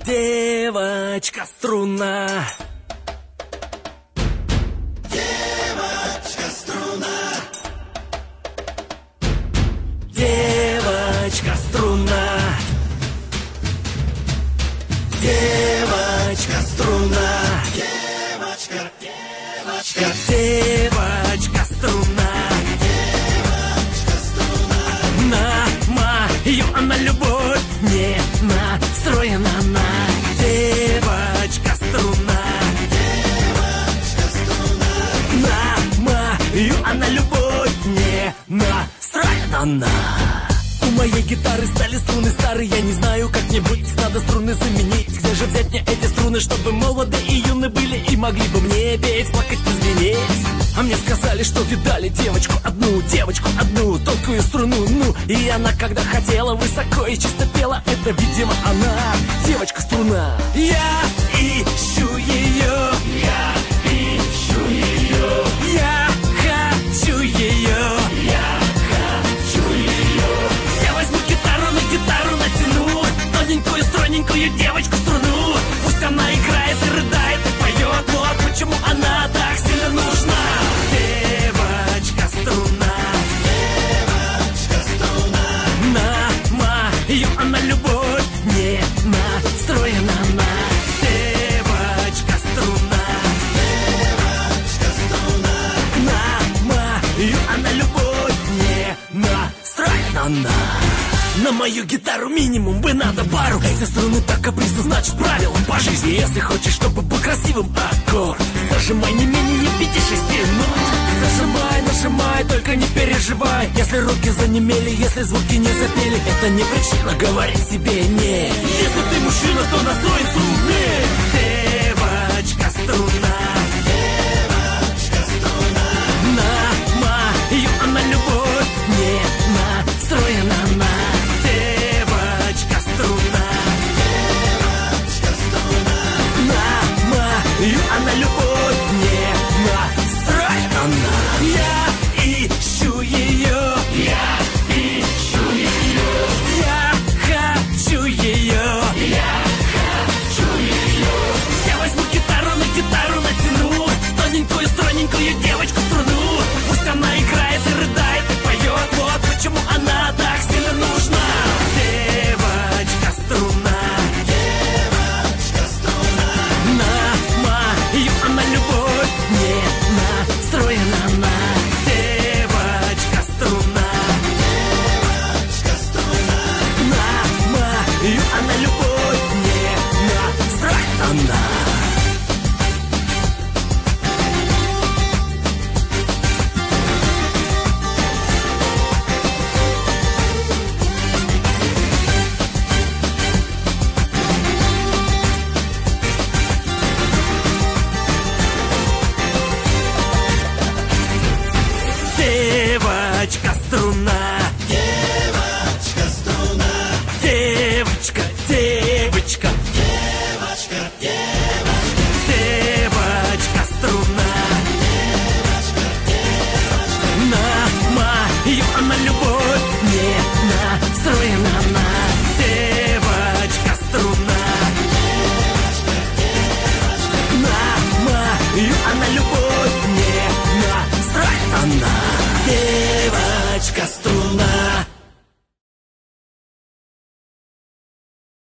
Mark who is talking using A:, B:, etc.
A: Девочка струна.
B: Девочка струна.
A: Девочка струна. Девочка струна.
B: Девочка, девочка,
A: Девочка струна.
B: девочка струна.
A: На мою она любовь не настроена на. Девочка струна.
B: Девочка струна.
A: На мою она любовь не настроена на. У моей гитары стали струны старые. Я не знаю, как мне быть, надо струны заменить. Где же взять мне эти струны, чтобы молоды и юны были и могли бы мне петь, плакать и звенеть? А мне сказали, что видали девочку одну, тонкую струну, ну. И она, когда хотела, высоко и чисто пела. Это, видимо, она, девочка-струна. Я ищу ее, я ищу ее, я хочу ее, я хочу ее. Я возьму гитару, на гитару натяну тоненькую, стройненькую девочку-струну. Пусть она играет и рыдает и поет. Вот почему она так сильно нужна. Девочка-струна.
B: Девочка струна.
A: На мою она любовь не настроена на. Девочка-струна.
B: Девочка струна.
A: На мою она любовь не настроена на мою гитару минимум бы надо пару. Эти струны так капризны, значит правило по жизни. Если хочешь, чтобы был красивым аккорд, зажимай не менее 5-6 нот. Зажимай, нажимай, только не переживай. Если руки занемели, если звуки не запели, это не причина говорить себе нет. Если ты мужчина, то настроен сумей. Девочка струна.